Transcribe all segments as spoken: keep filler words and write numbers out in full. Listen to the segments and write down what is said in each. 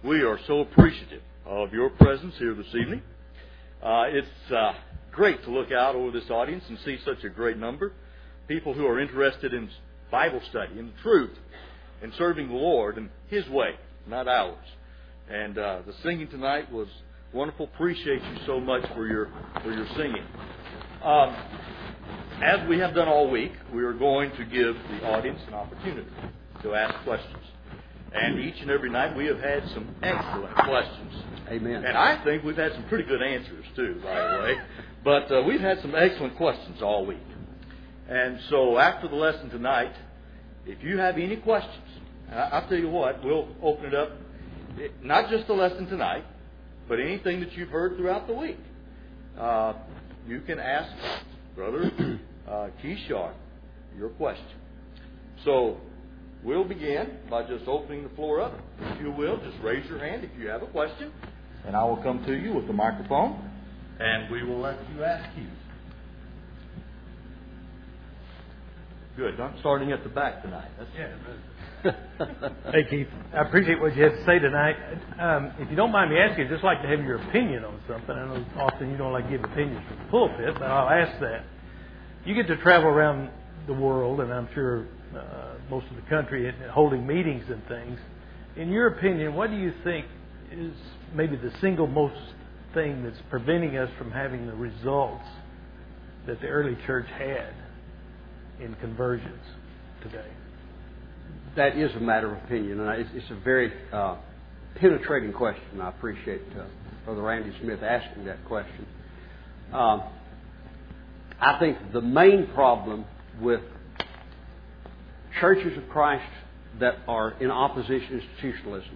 We are so appreciative of your presence here this evening. Uh, it's uh, great to look out over this audience and see such a great number. People who are interested in Bible study, in the truth, in serving the Lord in His way, not ours. And uh, the singing tonight was wonderful. Appreciate you so much for your for your singing. Um, as we have done all week, we are going to give the audience an opportunity to ask questions. And each and every night we have had some excellent questions. Amen. And I think we've had some pretty good answers too, by the way. But uh, we've had some excellent questions all week. And so after the lesson tonight, if you have any questions, I'll tell you what, we'll open it up, not just the lesson tonight, but anything that you've heard throughout the week. Uh, you can ask Brother uh, Keith Sharp your question. So we'll begin by just opening the floor up. If you will, just raise your hand if you have a question, and I will come to you with the microphone, and we will let you ask Keith. Good. I'm starting at the back tonight. That's yeah. Hey, Keith. I appreciate what you had to say tonight. Um, if you don't mind me asking, I'd just like to have your opinion on something. I know often you don't like to give opinions from the pulpit, but I'll ask that. You get to travel around the world, and I'm sure uh, most of the country, holding meetings and things. In your opinion, what do you think is maybe the single most thing that's preventing us from having the results that the early church had in conversions today? That is a matter of opinion, and it's, it's a very uh, penetrating question. I appreciate uh, Brother Randy Smith asking that question. Um, I think the main problem with churches of Christ that are in opposition to institutionalism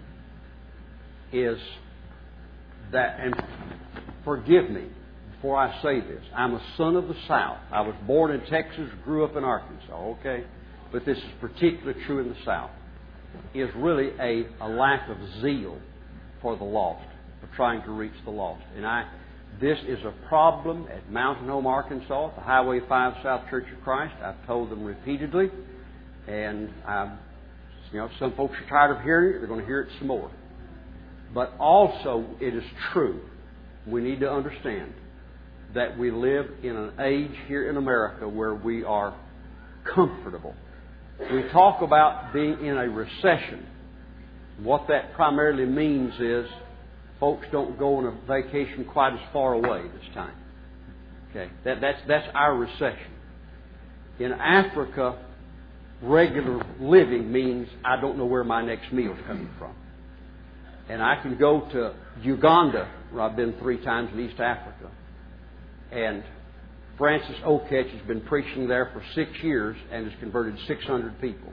is that, and forgive me before I say this, I'm a son of the South. I was born in Texas, grew up in Arkansas, okay? But this is particularly true in the South, is really a, a lack of zeal for the lost, for trying to reach the lost. And I, this is a problem at Mountain Home, Arkansas, at the Highway five South Church of Christ. I've told them repeatedly, and I'm, you know, some folks are tired of hearing it. They're going to hear it some more. But also, it is true. We need to understand that we live in an age here in America where we are comfortable. We talk about being in a recession. What that primarily means is folks don't go on a vacation quite as far away this time. Okay, that, that's that's our recession. In Africa, regular living means I don't know where my next meal is coming from. And I can go to Uganda, where I've been three times in East Africa, and Francis Okech has been preaching there for six years and has converted six hundred people.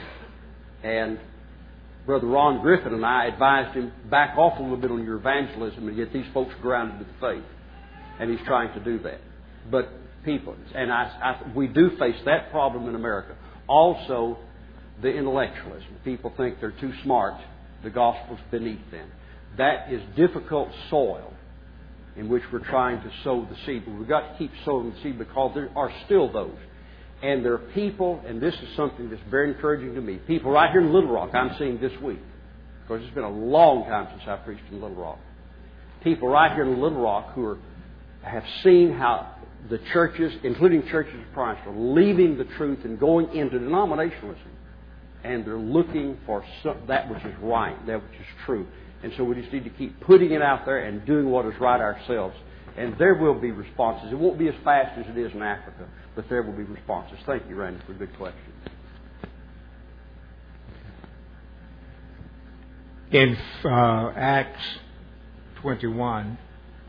And Brother Ron Griffin and I advised him, back off a little bit on your evangelism and get these folks grounded with faith. And he's trying to do that. But people, and I, I, we do face that problem in America. Also, the intellectualism. People think they're too smart. The gospel's beneath them. That is difficult soil in which we're trying to sow the seed. But we've got to keep sowing the seed because there are still those. And there are people, and this is something that's very encouraging to me, people right here in Little Rock I'm seeing this week, because it's been a long time since I preached in Little Rock. People right here in Little Rock who are, have seen how the churches, including churches of Christ, are leaving the truth and going into denominationalism. And they're looking for some, that which is right, that which is true. And so we just need to keep putting it out there and doing what is right ourselves. And there will be responses. It won't be as fast as it is in Africa, but there will be responses. Thank you, Randy, for a good question. In uh, Acts twenty-one,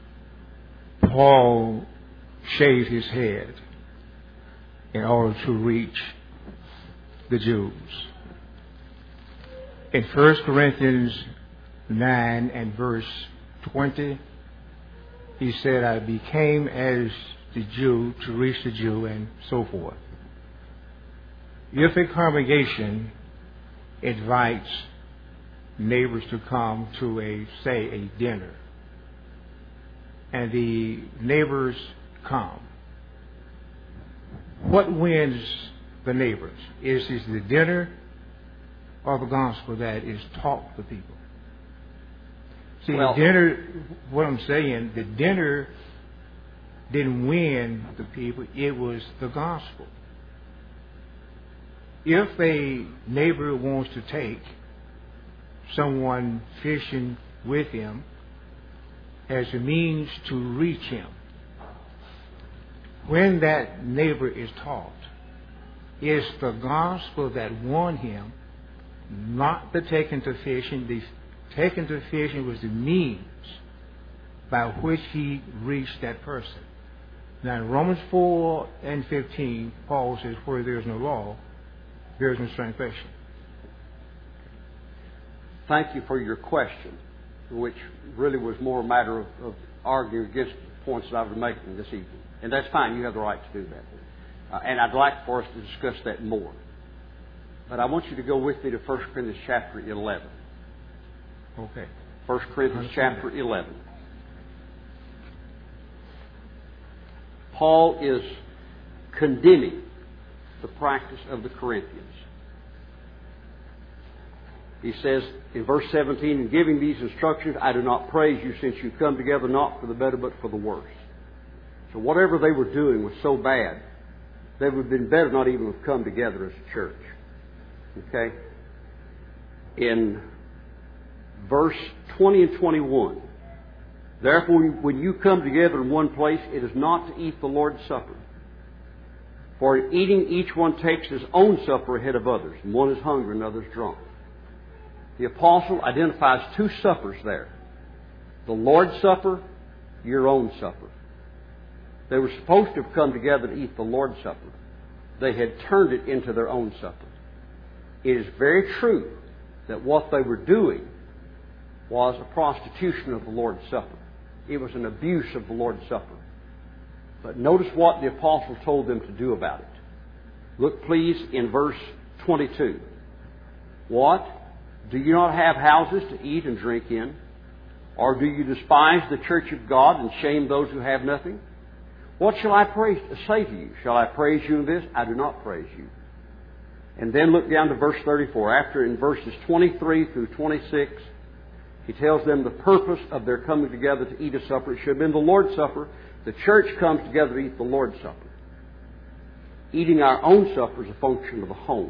Paul shaved his head in order to reach the Jews. In First Corinthians nine and verse twenty, he said, I became as the Jew to reach the Jew, and so forth. If a congregation invites neighbors to come to a, say, a dinner, and the neighbors come, what wins the neighbors? Is it the dinner or the gospel that is taught to people? See, well, the dinner, what I'm saying, the dinner didn't win the people. It was the gospel. If a neighbor wants to take someone fishing with him as a means to reach him, when that neighbor is taught, it's the gospel that won him, not the taking to fishing. The taking to fishing was the means by which he reached that person. Now in Romans four and fifteen, Paul says, where there is no law, there is no transgression. Thank you for your question, which really was more a matter of, of arguing against the points that I was making this evening. And that's fine. You have the right to do that. Uh, and I'd like for us to discuss that more. But I want you to go with me to First Corinthians chapter eleven. Okay. First Corinthians chapter eleven. Paul is condemning the practice of the Corinthians. He says in verse seventeen, in giving these instructions, I do not praise you, since you come together not for the better but for the worse. So whatever they were doing was so bad, they would have been better not even have come together as a church. Okay? In verse twenty and twenty-one, therefore when you come together in one place, it is not to eat the Lord's Supper. For in eating, each one takes his own supper ahead of others, and one is hungry and another is drunk. The apostle identifies two suppers there. The Lord's Supper, your own supper. They were supposed to have come together to eat the Lord's Supper. They had turned it into their own supper. It is very true that what they were doing was a prostitution of the Lord's Supper. It was an abuse of the Lord's Supper. But notice what the apostle told them to do about it. Look, please, in verse twenty-two. What? Do you not have houses to eat and drink in? Or do you despise the church of God and shame those who have nothing? What shall I praise, say to you? Shall I praise you in this? I do not praise you. And then look down to verse thirty-four. After, in verses twenty-three through twenty-six, he tells them the purpose of their coming together to eat a supper. It should have been the Lord's Supper. The church comes together to eat the Lord's Supper. Eating our own supper is a function of the home.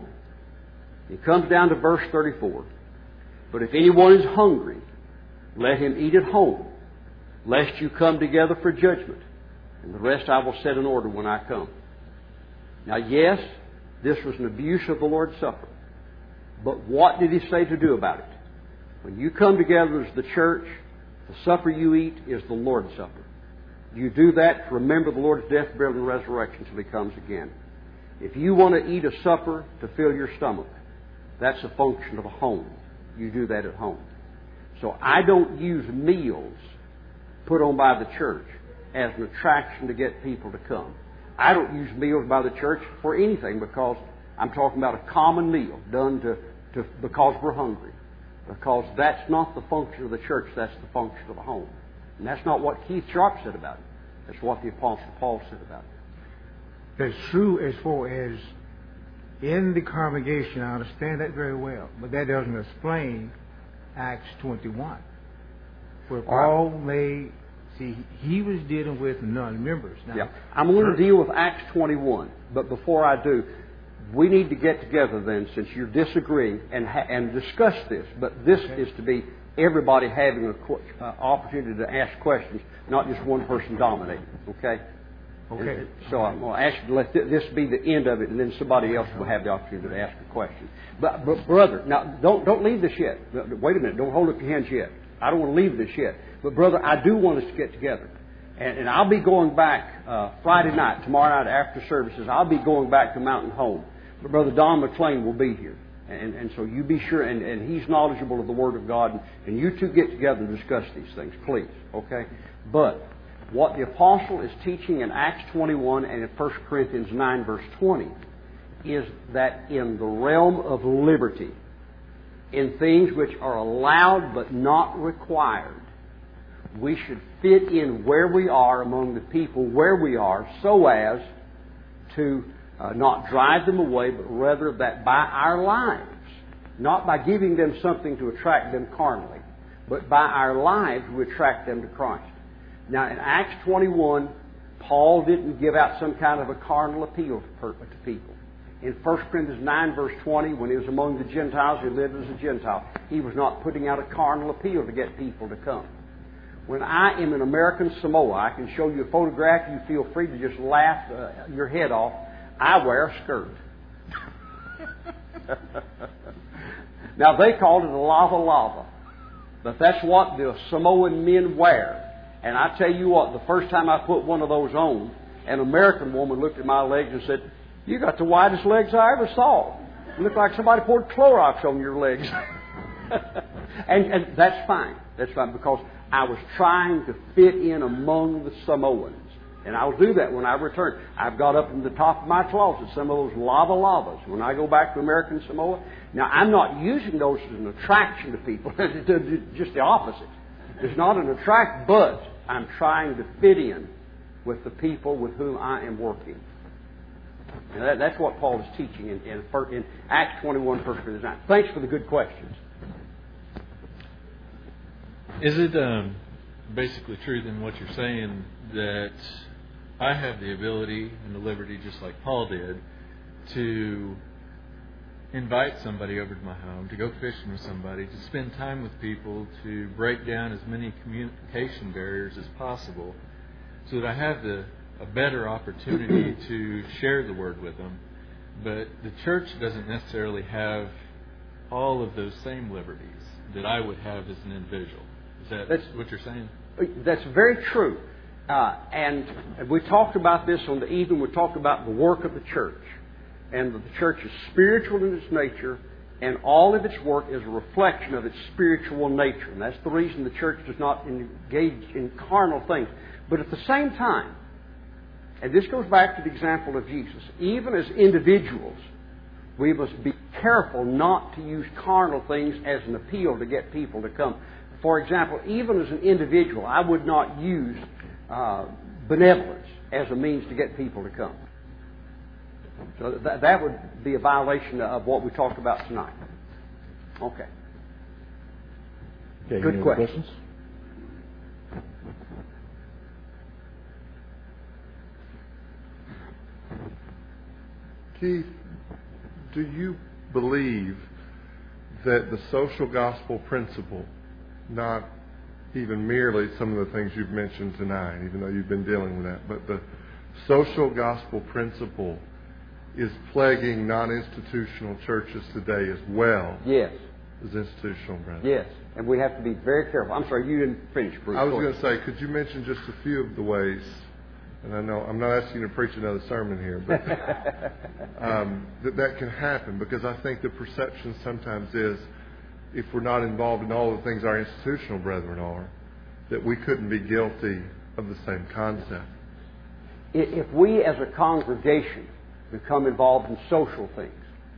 It comes down to verse thirty-four. But if anyone is hungry, let him eat at home, lest you come together for judgment. And the rest I will set in order when I come. Now, yes, this was an abuse of the Lord's Supper. But what did he say to do about it? When you come together as the church, the supper you eat is the Lord's Supper. You do that to remember the Lord's death, burial, and resurrection until He comes again. If you want to eat a supper to fill your stomach, that's a function of a home. You do that at home. So I don't use meals put on by the church as an attraction to get people to come. I don't use meals by the church for anything, because I'm talking about a common meal done to, to because we're hungry. Because that's not the function of the church, that's the function of a home. And that's not what Keith Sharp said about it. That's what the Apostle Paul said about it. That's true as far as in the congregation. I understand that very well. But that doesn't explain Acts twenty-one. Where Paul made, see, he was dealing with non-members. Now, yeah. I'm going to deal with Acts twenty-one. But before I do, we need to get together then, since you're disagreeing, and ha- and discuss this. But this okay. is to be everybody having an qu- uh, opportunity to ask questions, not just one person dominating. Okay? Okay. And so I'm going to ask you to let th- this be the end of it, and then somebody else will have the opportunity to ask a question. But, but brother, now don't don't leave this yet. Wait a minute. Don't hold up your hands yet. I don't want to leave this yet. But brother, I do want us to get together. And, and I'll be going back uh, Friday night, tomorrow night after services. I'll be going back to Mountain Home. But Brother Don McLean will be here. And, and so you be sure, and, and he's knowledgeable of the Word of God. And, and you two get together and discuss these things, please. Okay? But what the Apostle is teaching in Acts twenty-one and in First Corinthians nine, verse twenty, is that in the realm of liberty, in things which are allowed but not required, we should fit in where we are among the people where we are, so as to uh, not drive them away, but rather that by our lives, not by giving them something to attract them carnally, but by our lives we attract them to Christ. Now, in Acts twenty-one, Paul didn't give out some kind of a carnal appeal to people. In First Corinthians nine, verse twenty, when he was among the Gentiles, he lived as a Gentile. He was not putting out a carnal appeal to get people to come. When I am in American Samoa, I can show you a photograph. You feel free to just laugh uh, your head off. I wear a skirt. Now, they called it a lava lava. But that's what the Samoan men wear. And I tell you what, the first time I put one of those on, an American woman looked at my legs and said, "You got the widest legs I ever saw. You look like somebody poured Clorox on your legs." and, and that's fine. That's fine, because I was trying to fit in among the Samoans. And I'll do that when I return. I've got up in the top of my closet some of those lava lavas when I go back to American Samoa. Now, I'm not using those as an attraction to people. Just the opposite. It's not an attract, but I'm trying to fit in with the people with whom I am working. And that, that's what Paul is teaching in, in, in Acts twenty-one, First Corinthians nine. Thanks for the good questions. Is it um, basically true then what you're saying, that I have the ability and the liberty, just like Paul did, to invite somebody over to my home, to go fishing with somebody, to spend time with people, to break down as many communication barriers as possible, so that I have the, a better opportunity to share the Word with them? But the church doesn't necessarily have all of those same liberties that I would have as an individual. Is that that's, what you're saying? That's very true. Uh, and we talked about this on the evening. We talked about the work of the church. And that the church is spiritual in its nature, and all of its work is a reflection of its spiritual nature. And that's the reason the church does not engage in carnal things. But at the same time, and this goes back to the example of Jesus, even as individuals, we must be careful not to use carnal things as an appeal to get people to come. For example, even as an individual, I would not use uh, benevolence as a means to get people to come. So that, that would be a violation of what we talked about tonight. Okay. Okay, good any question. Questions? Keith, do you believe that the social gospel principle, not even merely some of the things you've mentioned tonight, even though you've been dealing with that, but the social gospel principle is plaguing non-institutional churches today as well? Yes. As institutional, Brother? Yes. And we have to be very careful. I'm sorry, you didn't finish, Bruce. I was going to say, could you mention just a few of the ways? And I know I'm not asking you to preach another sermon here, but um, that that can happen, because I think the perception sometimes is, if we're not involved in all the things our institutional brethren are, that we couldn't be guilty of the same concept. If we as a congregation become involved in social things,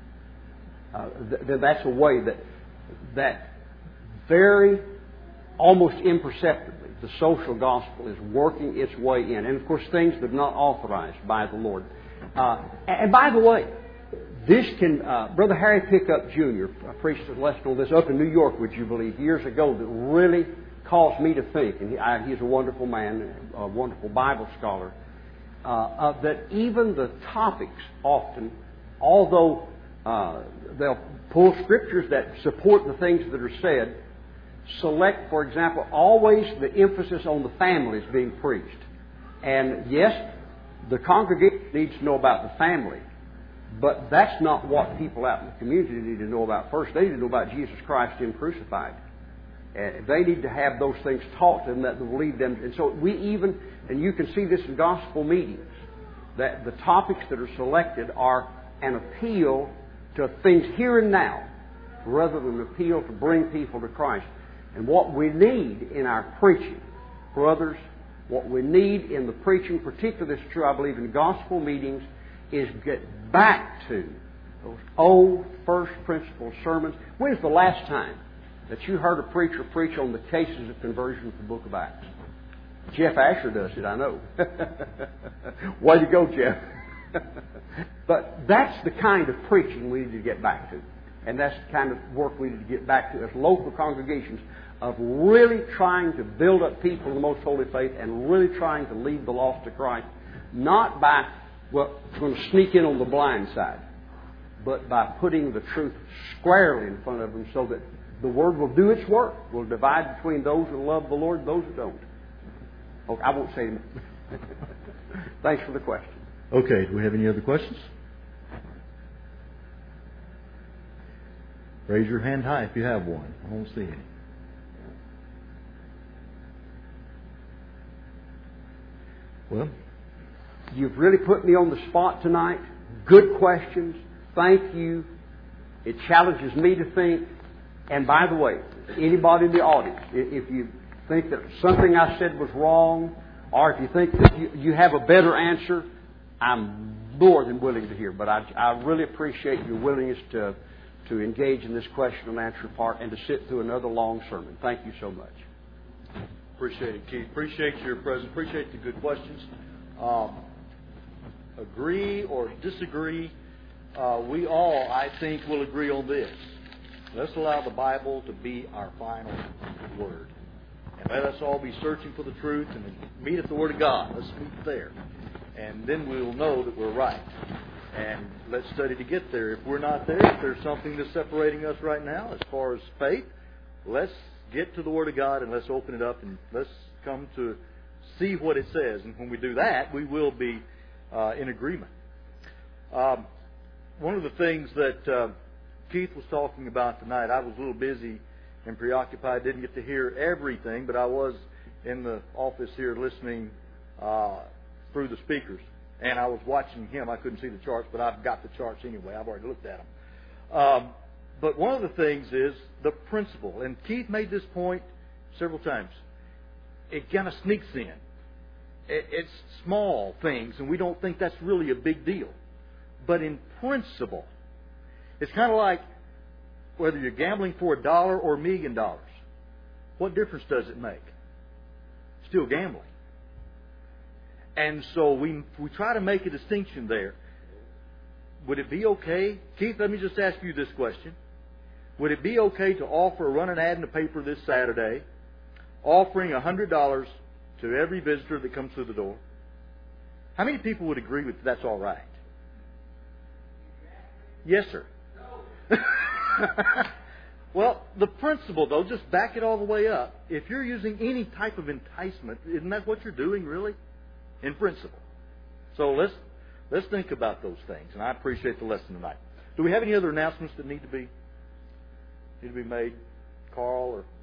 uh, th- then that's a way that that very, almost imperceptibly, the social gospel is working its way in. And of course, things that are not authorized by the Lord. Uh, and by the way, this can, uh, Brother Harry Pickup Junior preached a lesson on this up in New York, would you believe, years ago, that really caused me to think, and he, I, he's a wonderful man, a wonderful Bible scholar, uh, uh, that even the topics often, although uh, they'll pull scriptures that support the things that are said, select, for example, always the emphasis on the families being preached. And yes, the congregation needs to know about the family, but that's not what people out in the community need to know about first. They need to know about Jesus Christ, Him crucified. And they need to have those things taught to them that will lead them. And so we even, and you can see this in gospel meetings, that the topics that are selected are an appeal to things here and now, rather than an appeal to bring people to Christ. And what we need in our preaching, brothers, what we need in the preaching, particularly this is true, I believe, in gospel meetings, is get back to those old first principle sermons. When's the last time that you heard a preacher preach on the cases of conversion from the book of Acts? Jeff Asher does it, I know. Way to go, Jeff. But that's the kind of preaching we need to get back to. And that's the kind of work we need to get back to as local congregations, of really trying to build up people in the most holy faith and really trying to lead the lost to Christ, not by, well, going to sneak in on the blind side, but by putting the truth squarely in front of them so that the Word will do its work, will divide between those who love the Lord and those who don't. Okay, I won't say more. Thanks for the question. Okay, do we have any other questions? Raise your hand high if you have one. I don't see any. Well, you've really put me on the spot tonight. Good questions. Thank you. It challenges me to think. And by the way, anybody in the audience, if you think that something I said was wrong, or if you think that you, you have a better answer, I'm more than willing to hear. But I, I really appreciate your willingness to, to engage in this question and answer part and to sit through another long sermon. Thank you so much. Appreciate it, Keith. Appreciate your presence. Appreciate the good questions. Um, agree or disagree, uh, we all, I think, will agree on this. Let's allow the Bible to be our final word. And let us all be searching for the truth and meet at the Word of God. Let's meet there. And then we'll know that we're right. And let's study to get there. If we're not there, if there's something that's separating us right now as far as faith, let's get to the Word of God and let's open it up and let's come to see what it says. And when we do that, we will be uh, in agreement. Um, one of the things that uh, Keith was talking about tonight, I was a little busy and preoccupied, didn't get to hear everything, but I was in the office here listening uh, through the speakers. And I was watching him. I couldn't see the charts, but I've got the charts anyway. I've already looked at them. Um, but one of the things is the principle. And Keith made this point several times. It kind of sneaks in. It's small things, and we don't think that's really a big deal. But in principle, it's kind of like whether you're gambling for a dollar or a million dollars. What difference does it make? Still gambling. And so we we try to make a distinction there. Would it be okay? Keith, let me just ask you this question. Would it be okay to offer, run an ad in the paper this Saturday, offering one hundred dollars to every visitor that comes through the door? How many people would agree with that's all right? Yes, sir. No. Well, the principle, though, just back it all the way up. If you're using any type of enticement, isn't that what you're doing, really? In principle. So let's let's think about those things. And I appreciate the lesson tonight. Do we have any other announcements that need to be need to be made, Carl or